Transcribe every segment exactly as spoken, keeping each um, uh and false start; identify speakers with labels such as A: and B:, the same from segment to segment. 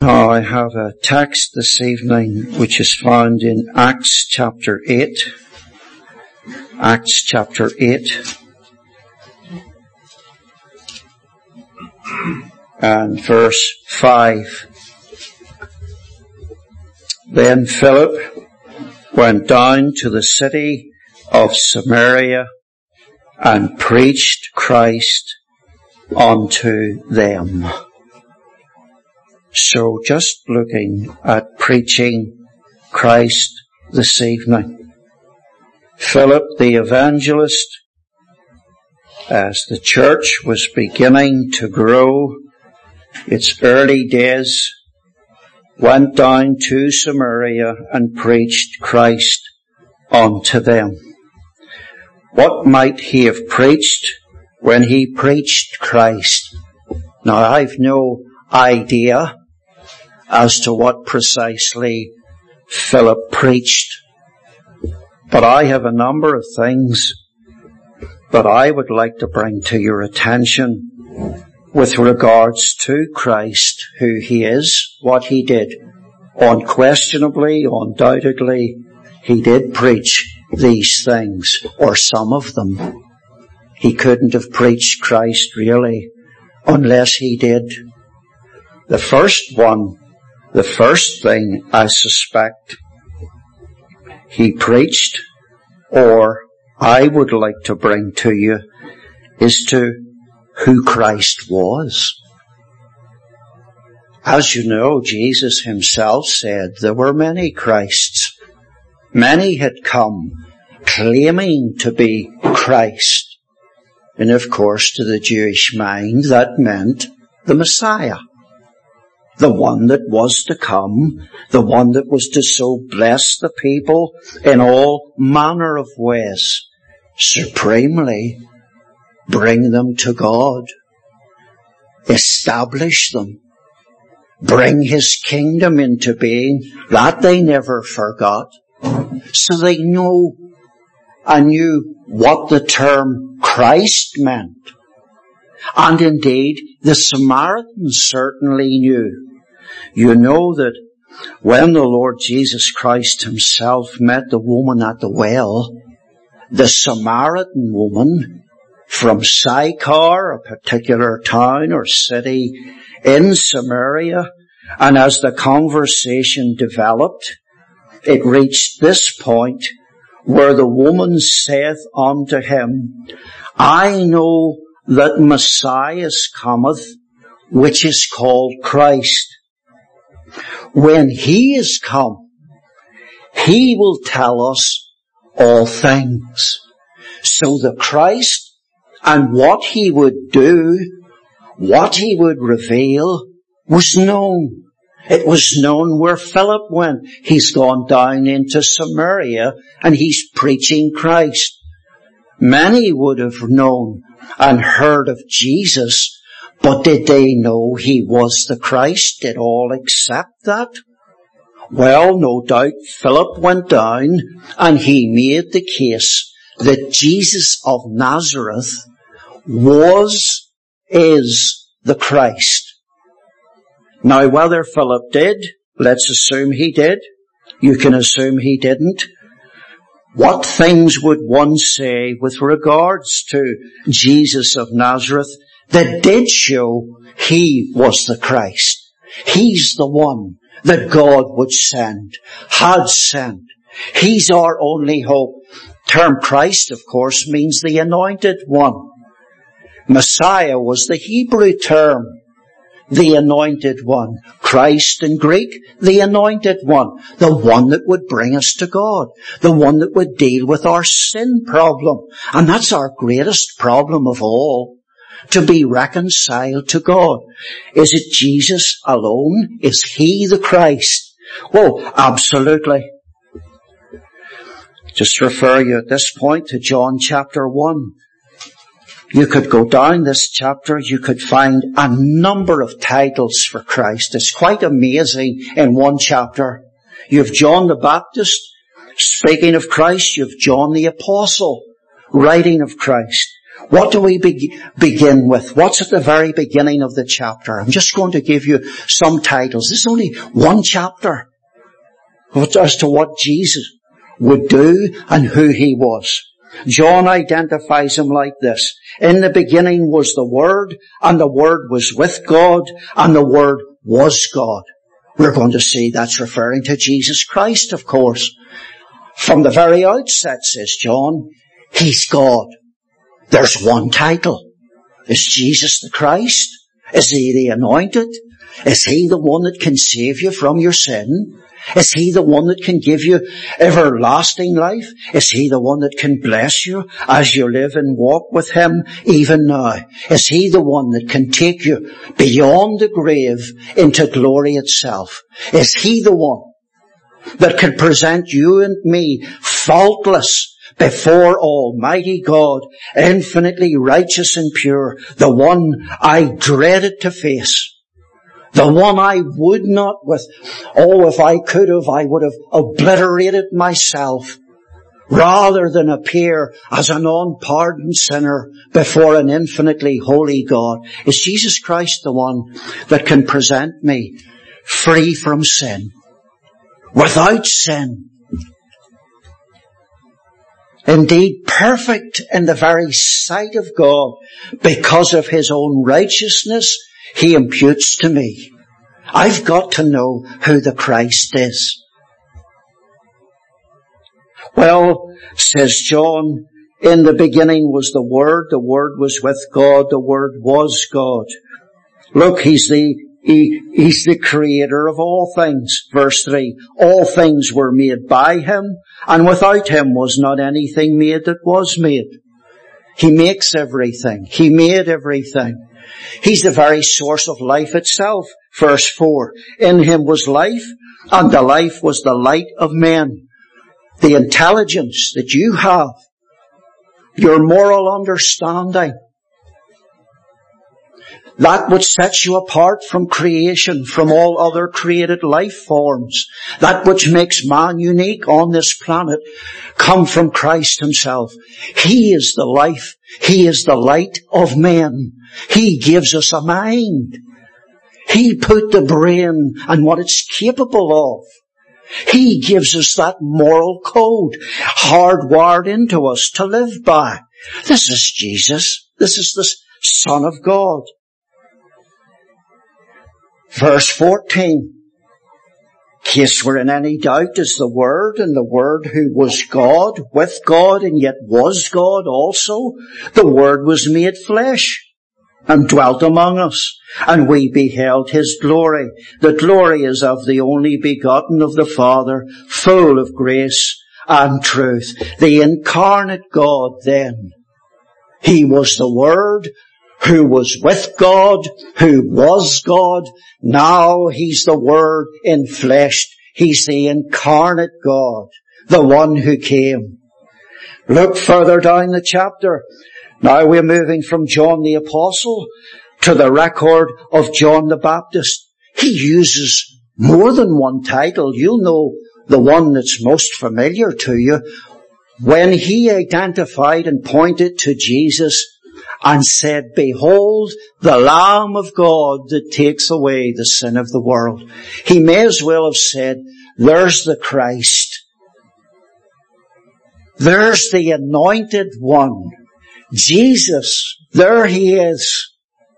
A: Now I have a text this evening which is found in Acts chapter eight. Acts chapter eight. And verse five. Then Philip went down to the city of Samaria and preached Christ unto them. So just looking at preaching Christ this evening. Philip the evangelist, as the church was beginning to grow, its early days, went down to Samaria and preached Christ unto them. What might he have preached when he preached Christ? Now I've no idea as to what precisely Philip preached, but I have a number of things that I would like to bring to your attention with regards to Christ, who he is, what he did. Unquestionably, undoubtedly, he did preach these things, or some of them. He couldn't have preached Christ really unless he did. The first one, the first thing I suspect he preached, or I would like to bring to you, is to who Christ was. As you know, Jesus himself said there were many Christs. Many had come claiming to be Christ. And of course, to the Jewish mind, that meant the Messiah. The one that was to come, the one that was to so bless the people in all manner of ways, supremely bring them to God, establish them, bring his kingdom into being, that they never forgot. So they know and knew what the term Christ meant. And indeed, the Samaritans certainly knew. You know that when the Lord Jesus Christ himself met the woman at the well, the Samaritan woman from Sychar, a particular town or city in Samaria, and as the conversation developed, it reached this point where the woman saith unto him, I know that Messiah cometh, which is called Christ. When he is come, he will tell us all things. So the Christ and what he would do, what he would reveal, was known. It was known where Philip went. He's gone down into Samaria and he's preaching Christ. Many would have known and heard of Jesus, but did they know he was the Christ? Did all accept that? Well, no doubt Philip went down and he made the case that Jesus of Nazareth was, is the Christ. Now, whether Philip did, let's assume he did. You can assume he didn't. What things would one say with regards to Jesus of Nazareth that did show he was the Christ? He's the one that God would send, had sent. He's our only hope. Term Christ, of course, means the anointed one. Messiah was the Hebrew term, the anointed one. Christ in Greek, the anointed one. The one that would bring us to God. The one that would deal with our sin problem. And that's our greatest problem of all. To be reconciled to God. Is it Jesus alone? Is he the Christ? Oh, absolutely. Just refer you at this point to John chapter one. You could go down this chapter, you could find a number of titles for Christ. It's quite amazing in one chapter. You have John the Baptist speaking of Christ. You have John the Apostle writing of Christ. What do we be- begin with? What's at the very beginning of the chapter? I'm just going to give you some titles. This is only one chapter as to what Jesus would do and who he was. John identifies him like this. In the beginning was the Word, and the Word was with God, and the Word was God. We're going to see that's referring to Jesus Christ, of course. From the very outset, says John, he's God. There's one title. Is Jesus the Christ? Is he the Anointed? Is he the one that can save you from your sin? Is he the one that can give you everlasting life? Is he the one that can bless you as you live and walk with him even now? Is he the one that can take you beyond the grave into glory itself? Is he the one that can present you and me faultless before Almighty God, infinitely righteous and pure, the one I dreaded to face? The one I would not with, oh, if I could have, I would have obliterated myself rather than appear as an unpardoned sinner before an infinitely holy God. Is Jesus Christ the one that can present me free from sin, without sin? Indeed, perfect in the very sight of God, because of his own righteousness he imputes to me. I've got to know who the Christ is. Well, says John, in the beginning was the Word, the Word was with God, the Word was God. Look, he's the, he, he's the creator of all things. Verse three, all things were made by him, and without him was not anything made that was made. He makes everything. He made everything. He's the very source of life itself. Verse four, in him was life, and the life was the light of men. The intelligence that you have, your moral understanding, that which sets you apart from creation, from all other created life forms, that which makes man unique on this planet, come from Christ himself. He is the life. He is the light of men. He gives us a mind. He put the brain and what it's capable of. He gives us that moral code hardwired into us to live by. This is Jesus. This is the Son of God. Verse fourteen. In case we're in any doubt, is the Word, and the Word who was God, with God, and yet was God also. The Word was made flesh and dwelt among us, and we beheld his glory. The glory is of the only begotten of the Father, full of grace and truth. The incarnate God then. He was the Word who was with God, who was God. Now he's the Word in flesh. He's the incarnate God, the one who came. Look further down the chapter. Now we're moving from John the Apostle to the record of John the Baptist. He uses more than one title. You'll know the one that's most familiar to you. When he identified and pointed to Jesus and said, behold, the Lamb of God that takes away the sin of the world. He may as well have said, there's the Christ. There's the Anointed One. Jesus, there he is.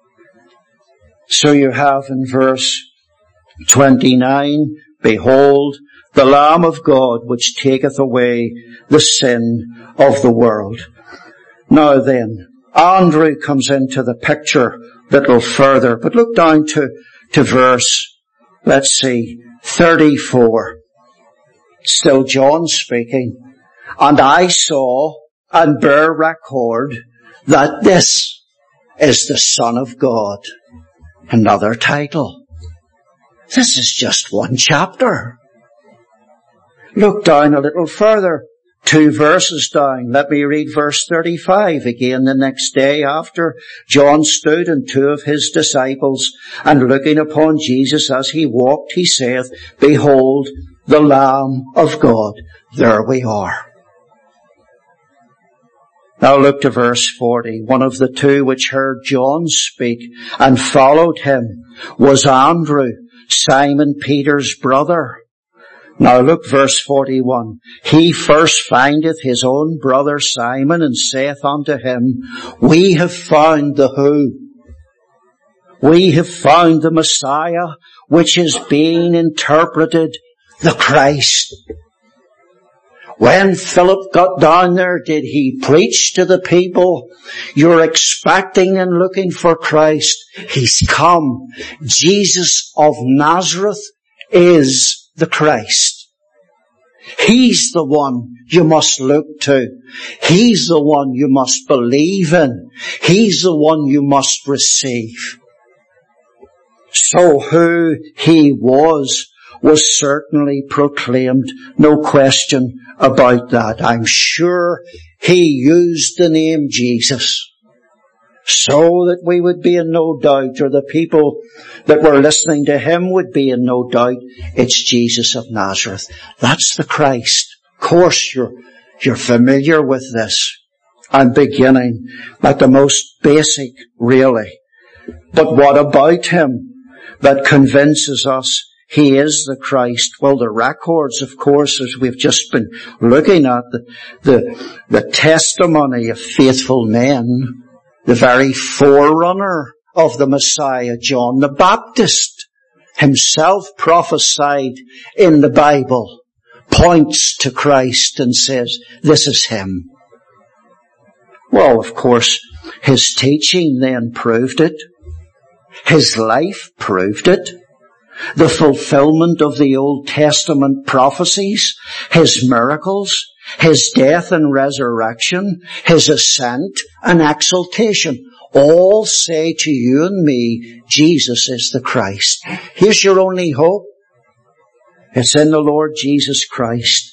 A: So you have in verse twenty-nine, behold, the Lamb of God which taketh away the sin of the world. Now then, Andrew comes into the picture a little further, but look down to, to verse, let's see, thirty-four. Still John speaking. And I saw and bear record that this is the Son of God. Another title. This is just one chapter. Look down a little further. Two verses down. Let me read verse thirty-five again. The next day after John stood and two of his disciples, and looking upon Jesus as he walked, he saith, behold, the Lamb of God. There we are. Now look to verse forty. One of the two which heard John speak and followed him was Andrew, Simon Peter's brother. Now look verse forty-one. He first findeth his own brother Simon and saith unto him, We have found the who? We have found the Messiah, which is being interpreted the Christ. When Philip got down there, did he preach to the people, you're expecting and looking for Christ? He's come. Jesus of Nazareth is the Christ. He's the one you must look to. He's the one you must believe in. He's the one you must receive. So who he was was certainly proclaimed. No question about that. I'm sure he used the name Jesus so that we would be in no doubt, or the people that were listening to him would be in no doubt, it's Jesus of Nazareth. That's the Christ. Of course, you're, you're familiar with this. I'm beginning at the most basic, really. But what about him that convinces us he is the Christ? Well, the records, of course, as we've just been looking at, the, the, the testimony of faithful men, the very forerunner of the Messiah, John the Baptist, himself prophesied in the Bible, points to Christ and says, this is him. Well, of course, his teaching then proved it. His life proved it. The fulfillment of the Old Testament prophecies, his miracles, his death and resurrection, his ascent and exaltation, all say to you and me, Jesus is the Christ. Here's your only hope. It's in the Lord Jesus Christ.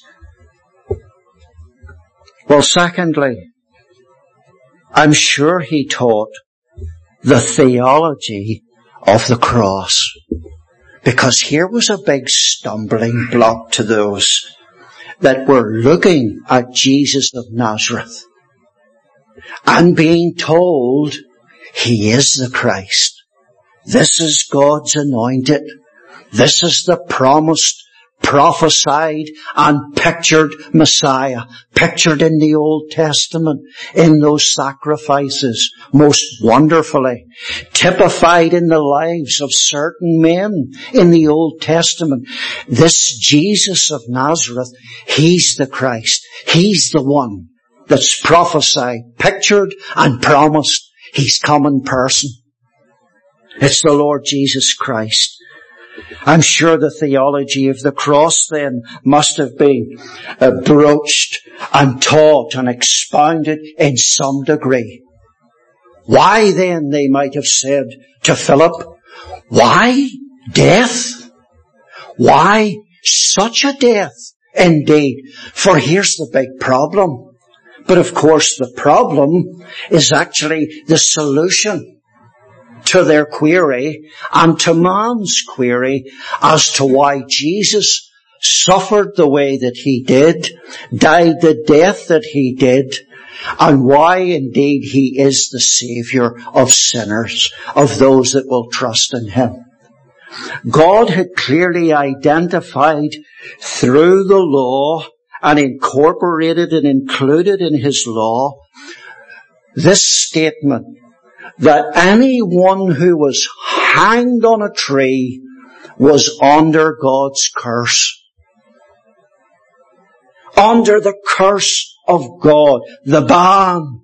A: Well, secondly, I'm sure he taught the theology of the cross. Because here was a big stumbling block to those that were looking at Jesus of Nazareth and being told he is the Christ. This is God's anointed. This is the promised, prophesied and pictured Messiah, pictured in the Old Testament, in those sacrifices, most wonderfully, typified in the lives of certain men in the Old Testament. This Jesus of Nazareth, he's the Christ. He's the one that's prophesied, pictured and promised. He's come in person. It's the Lord Jesus Christ. I'm sure the theology of the cross then must have been uh, broached and taught and expounded in some degree. Why then, they might have said to Philip, why death? Why such a death? Indeed, for here's the big problem. But of course the problem is actually the solution to their query and to man's query as to why Jesus suffered the way that he did, died the death that he did, and why indeed he is the Saviour of sinners, of those that will trust in him. God had clearly identified through the law and incorporated and included in his law this statement, that anyone who was hanged on a tree was under God's curse. Under the curse of God, the ban.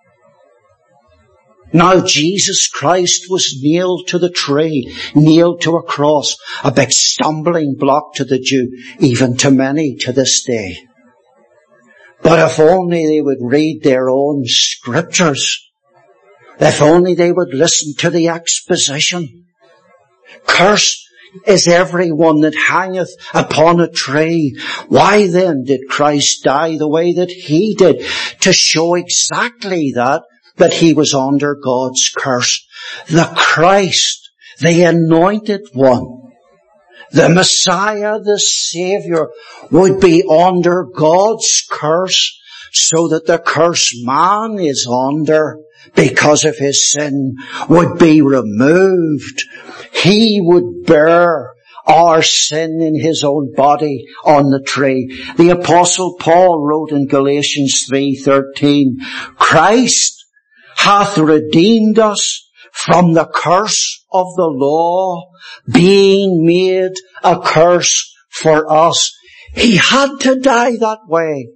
A: Now Jesus Christ was nailed to the tree, nailed to a cross, a big stumbling block to the Jew, even to many to this day. But if only they would read their own scriptures, if only they would listen to the exposition. Cursed is everyone that hangeth upon a tree. Why then did Christ die the way that he did? To show exactly that, that he was under God's curse. The Christ, the anointed one, the Messiah, the Saviour, would be under God's curse so that the curse man is under because of his sin would be removed. He would bear our sin in his own body on the tree. The Apostle Paul wrote in Galatians three thirteen, Christ hath redeemed us from the curse of the law, being made a curse for us. He had to die that way.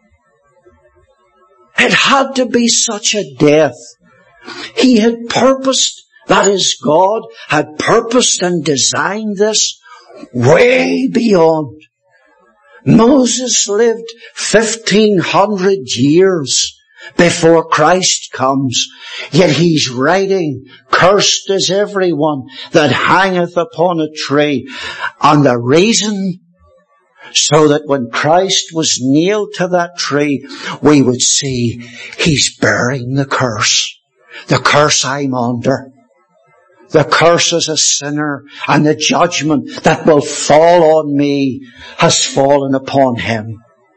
A: It had to be such a death. He had purposed, that is, God had purposed and designed this way beyond. Moses lived fifteen hundred years before Christ comes, yet he's writing, cursed is everyone that hangeth upon a tree. And the reason, so that when Christ was nailed to that tree, we would see he's bearing the curse. The curse I'm under. The curse as a sinner, and the judgment that will fall on me has fallen upon him.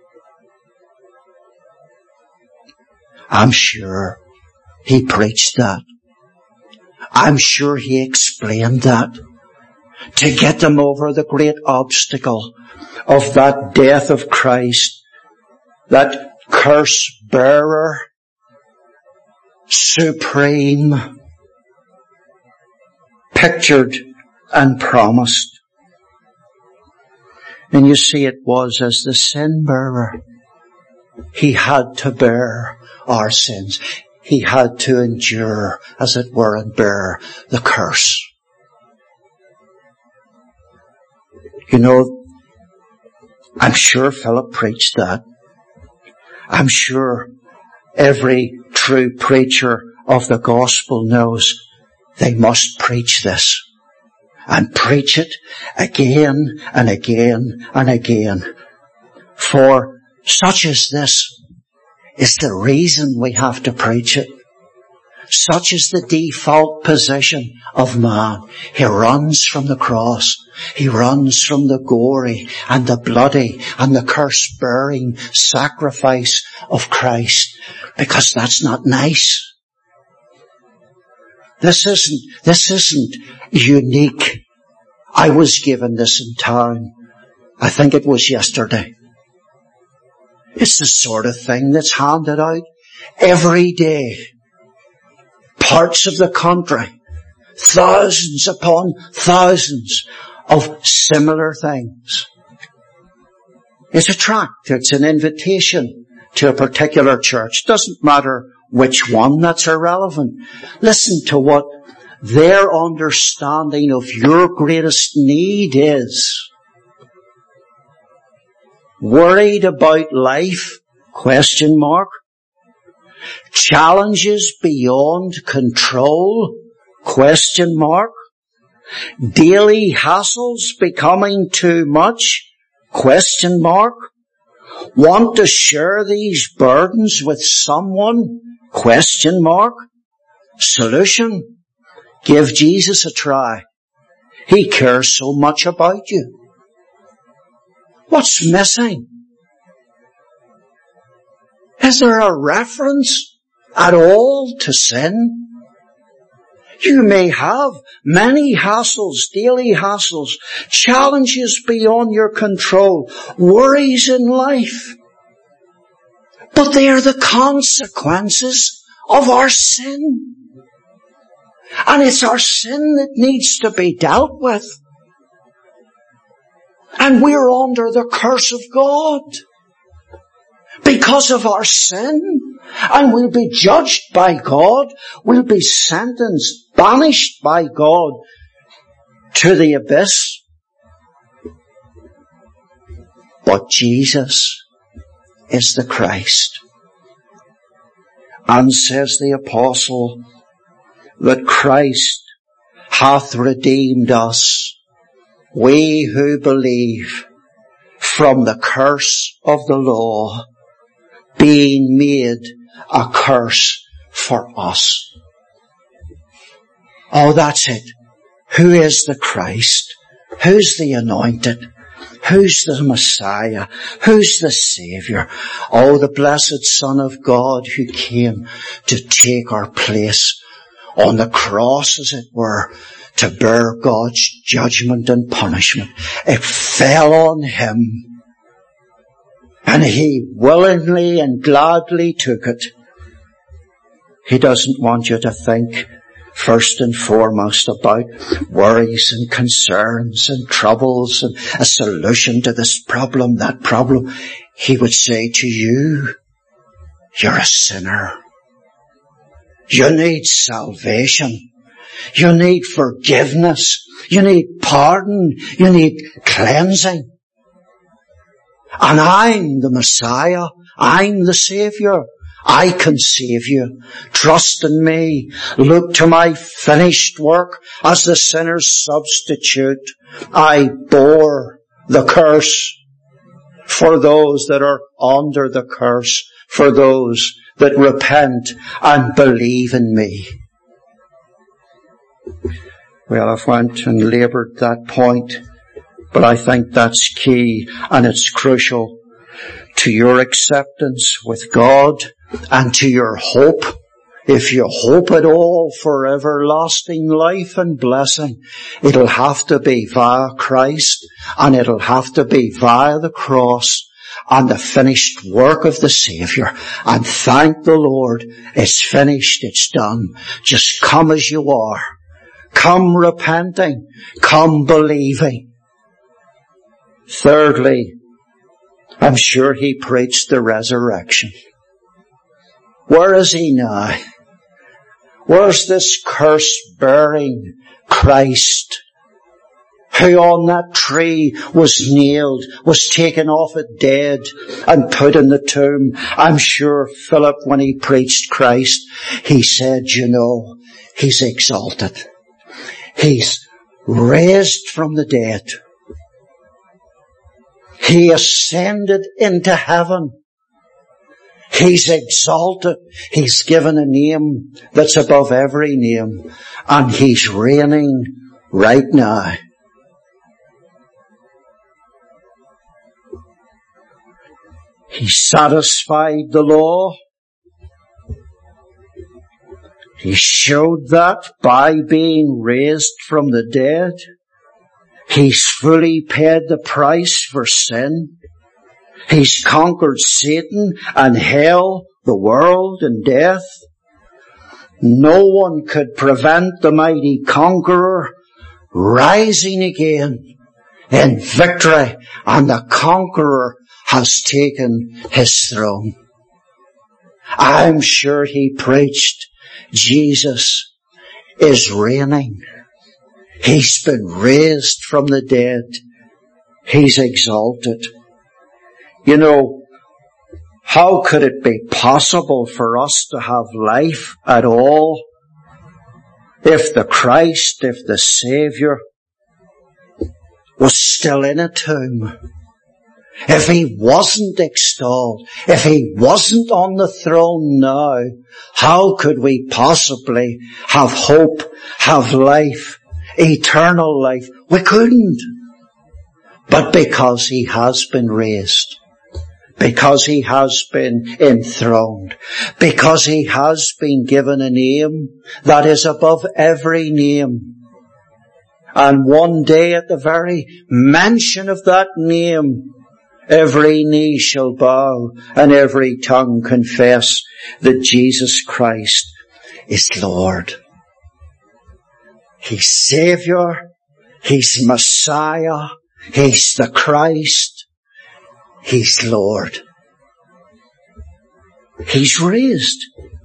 A: I'm sure he preached that. I'm sure he explained that to get them over the great obstacle of that death of Christ, that curse bearer, supreme, pictured and promised. And you see, it was as the sin bearer, he had to bear our sins. He had to endure, as it were, and bear the curse. You know, I'm sure Philip preached that. I'm sure every true preacher of the gospel knows they must preach this. And preach it again and again and again. For such as this is the reason we have to preach it. Such is the default position of man. He runs from the cross. He runs from the gory and the bloody and the curse-bearing sacrifice of Christ, because that's not nice. This isn't, this isn't unique. I was given this in town. I think it was yesterday. It's the sort of thing that's handed out every day. Parts of the country, thousands upon thousands of similar things. It's a tract, it's an invitation to a particular church. Doesn't matter which one, that's irrelevant. Listen to what their understanding of your greatest need is. Worried about life? Question mark. Challenges beyond control? Question mark. Daily hassles becoming too much? Question mark. Want to share these burdens with someone? Question mark. Solution: give Jesus a try. He cares so much about you. What's missing? Is there a reference at all to sin? You may have many hassles, daily hassles, challenges beyond your control, worries in life. But they are the consequences of our sin. And it's our sin that needs to be dealt with. And we're under the curse of God because of our sin. And we'll be judged by God. We'll be sentenced, banished by God to the abyss. But Jesus is the Christ. And says the apostle that Christ hath redeemed us, we who believe, from the curse of the law, being made a curse for us. Oh, that's it. Who is the Christ? Who's the anointed? Who's the Messiah? Who's the Saviour? Oh, the blessed Son of God who came to take our place on the cross, as it were, to bear God's judgment and punishment. It fell on him, and he willingly and gladly took it. He doesn't want you to think first and foremost about worries and concerns and troubles and a solution to this problem, that problem. He would say to you, you're a sinner. You need salvation. You need forgiveness. You need pardon. You need cleansing. And I'm the Messiah. I'm the Saviour. I can save you. Trust in me. Look to my finished work as the sinner's substitute. I bore the curse for those that are under the curse, for those that repent and believe in me. Well, I've went and laboured that point, but I think that's key and it's crucial to your acceptance with God and to your hope. If you hope at all for everlasting life and blessing, it'll have to be via Christ, and it'll have to be via the cross and the finished work of the Saviour. And thank the Lord, it's finished, it's done. Just come as you are. Come repenting. Come believing. Thirdly, I'm sure he preached the resurrection. Where is he now? Where's this curse-bearing Christ who on that tree was nailed, was taken off it dead and put in the tomb? I'm sure Philip, when he preached Christ, he said, you know, he's exalted. He's raised from the dead. He ascended into heaven. He's exalted. He's given a name that's above every name. And he's reigning right now. He satisfied the law. He showed that by being raised from the dead. He's fully paid the price for sin. He's conquered Satan and hell, the world and death. No one could prevent the mighty conqueror rising again in victory, and the conqueror has taken his throne. I'm sure he preached Jesus is reigning. He's been raised from the dead. He's exalted. You know, how could it be possible for us to have life at all if the Christ, if the Saviour was still in a tomb? If he wasn't extolled, if he wasn't on the throne now, how could we possibly have hope, have life, eternal life? We couldn't. But because he has been raised, because he has been enthroned, because he has been given a name that is above every name, and one day at the very mention of that name, every knee shall bow and every tongue confess that Jesus Christ is Lord. He's Saviour. He's Messiah. He's the Christ. He's Lord. He's raised.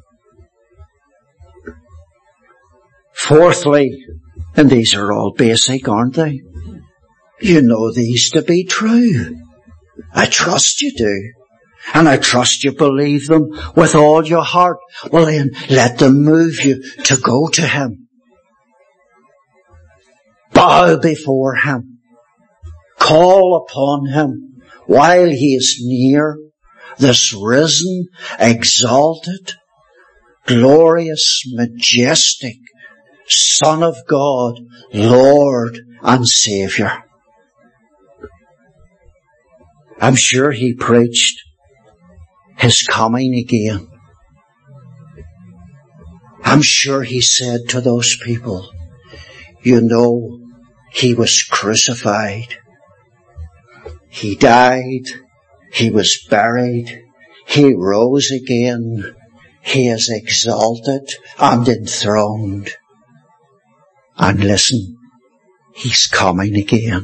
A: Fourthly, and these are all basic, aren't they? You know these to be true. I trust you do. And I trust you believe them with all your heart. Well then, let them move you to go to him. Bow before him. Call upon him while he is near, this risen, exalted, glorious, majestic Son of God, Lord and Saviour. I'm sure he preached his coming again. I'm sure he said to those people, you know, he was crucified. He died. He was buried. He rose again. He is exalted and enthroned. And listen, he's coming again.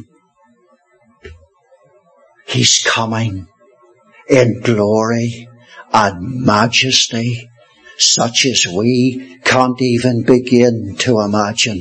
A: He's coming in glory and majesty, such as we can't even begin to imagine.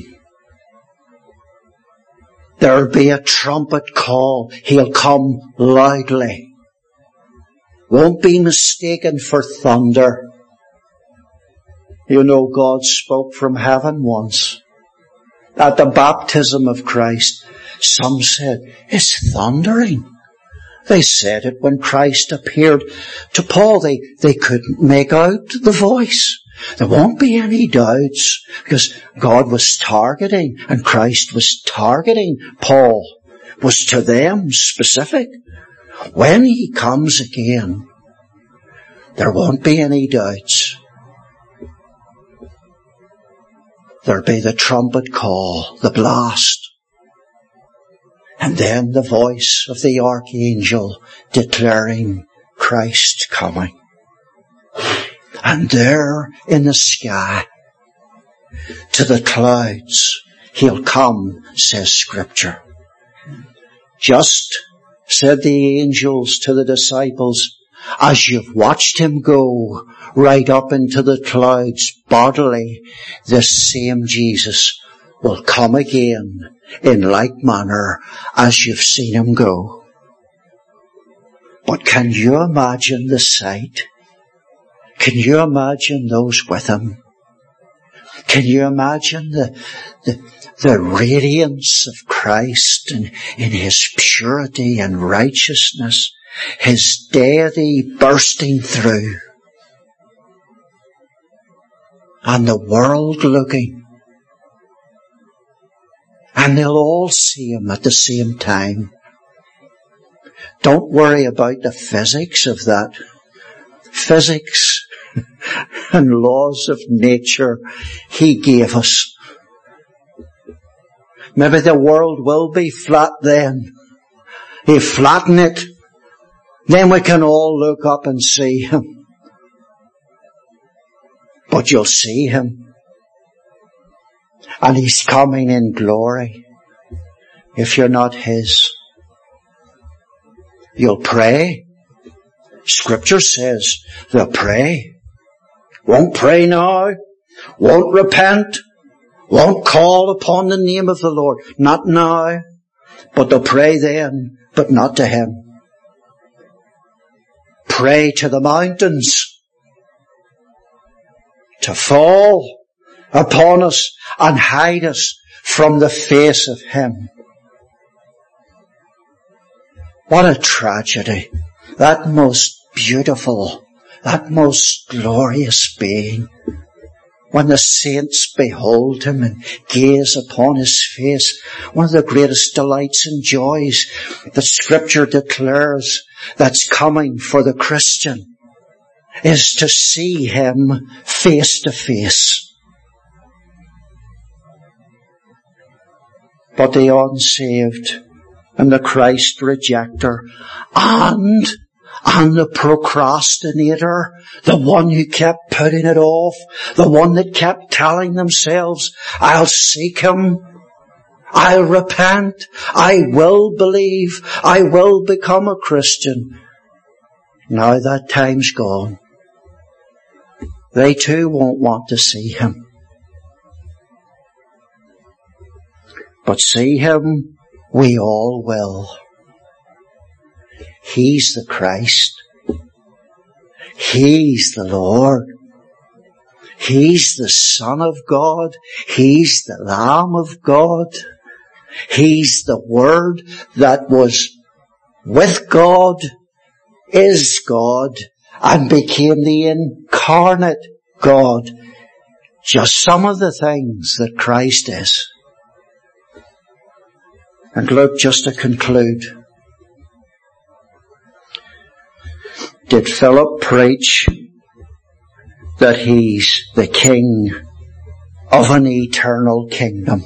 A: There'll be a trumpet call. He'll come loudly. Won't be mistaken for thunder. You know, God spoke from heaven once. At the baptism of Christ, some said, it's thundering. They said it when Christ appeared to Paul. They, they couldn't make out the voice. There won't be any doubts because God was targeting and Christ was targeting Paul. Was to them specific. When he comes again, there won't be any doubts. There'll be the trumpet call, the blast. And then the voice of the archangel declaring Christ coming. And there in the sky, to the clouds, he'll come, says Scripture. Just, said the angels to the disciples, as you've watched him go right up into the clouds bodily, this same Jesus will come again in like manner as you've seen him go. But can you imagine the sight? Can you imagine those with him? Can you imagine the, the, the radiance of Christ and in his purity and righteousness, his deity bursting through, and the world looking? And they'll all see him at the same time. Don't worry about the physics of that. Physics and laws of nature he gave us. Maybe the world will be flat then. He'll flatten it. Then we can all look up and see him. But you'll see him. And he's coming in glory. If you're not his, you'll pray. Scripture says they'll pray. Won't pray now. Won't repent. Won't call upon the name of the Lord. Not now. But they'll pray then, but not to him. Pray to the mountains to fall upon us and hide us from the face of him. What a tragedy. That most beautiful, that most glorious being. When the saints behold him and gaze upon his face, one of the greatest delights and joys that Scripture declares that's coming for the Christian is to see him face to face. But the unsaved and the Christ rejecter and, and the procrastinator, the one who kept putting it off, the one that kept telling themselves, I'll seek him, I'll repent, I will believe, I will become a Christian. Now that time's gone. They too won't want to see him. But see him, we all will. He's the Christ. He's the Lord. He's the Son of God. He's the Lamb of God. He's the Word that was with God, is God, and became the incarnate God. Just some of the things that Christ is. And look, just to conclude, did Philip preach that he's the king of an eternal kingdom.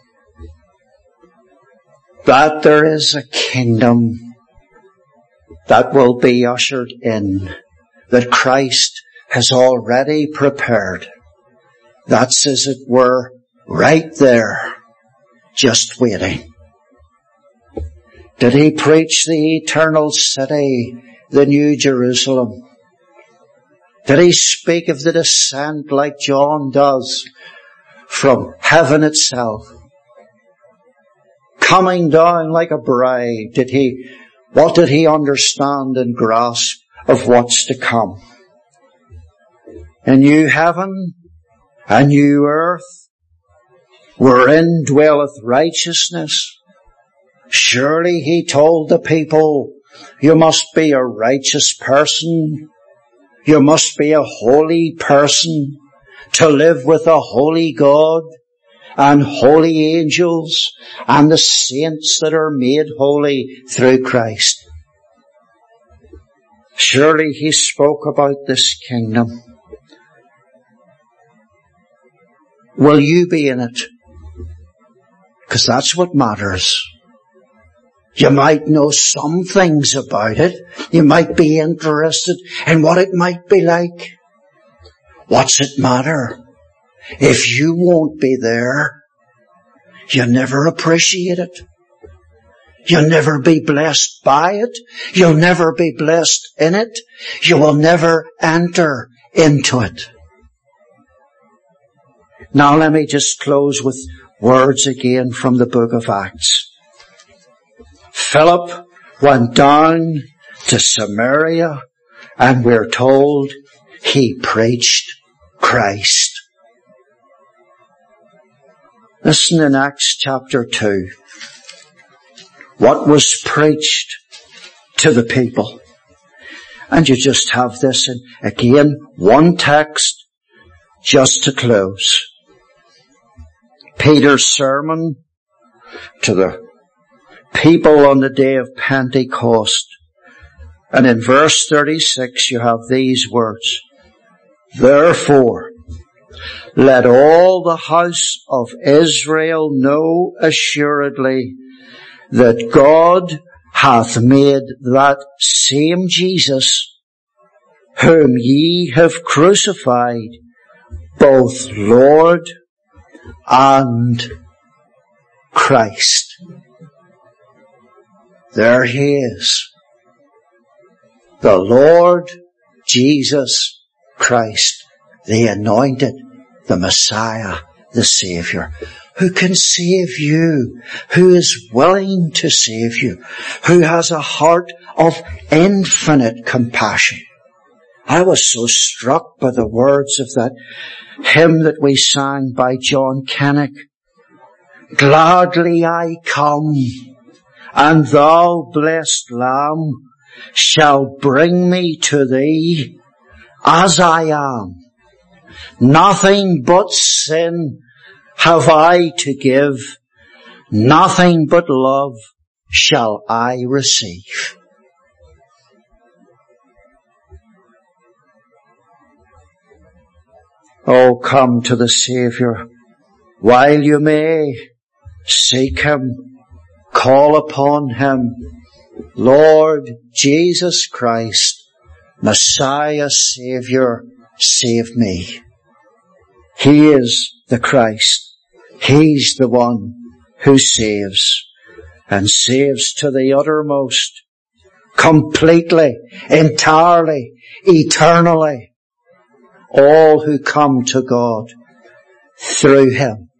A: That there is a kingdom that will be ushered in, that Christ has already prepared. That's, as it were, right there, just waiting. Did he preach the eternal city, the New Jerusalem? Did he speak of the descent like John does from heaven itself? Coming down like a bride, did he, what did he understand and grasp of what's to come? A new heaven, a new earth, wherein dwelleth righteousness. Surely he told the people, you must be a righteous person. You must be a holy person to live with a holy God and holy angels and the saints that are made holy through Christ. Surely he spoke about this kingdom. Will you be in it? Because that's what matters. You might know some things about it. You might be interested in what it might be like. What's it matter? If you won't be there, you'll never appreciate it. You'll never be blessed by it. You'll never be blessed in it. You will never enter into it. Now let me just close with words again from the book of Acts. Philip went down to Samaria, and we're told he preached Christ. Listen in Acts chapter two. What was preached to the people? And you just have this, and again, one text just to close. Peter's sermon to the people on the day of Pentecost. And in verse thirty-six you have these words. Therefore, let all the house of Israel know assuredly that God hath made that same Jesus, whom ye have crucified, both Lord and Christ. There he is. The Lord Jesus Christ, the anointed, the Messiah, the Savior, who can save you, who is willing to save you, who has a heart of infinite compassion. I was so struck by the words of that hymn that we sang by John Kennick. Gladly I come, and thou, blessed Lamb, shall bring me to thee as I am. Nothing but sin have I to give, nothing but love shall I receive. Oh, come to the Saviour while you may. Seek him, call upon him. Lord Jesus Christ, Messiah, Saviour, save me. He is the Christ. He's the one who saves, and saves to the uttermost, completely, entirely, eternally, all who come to God through him.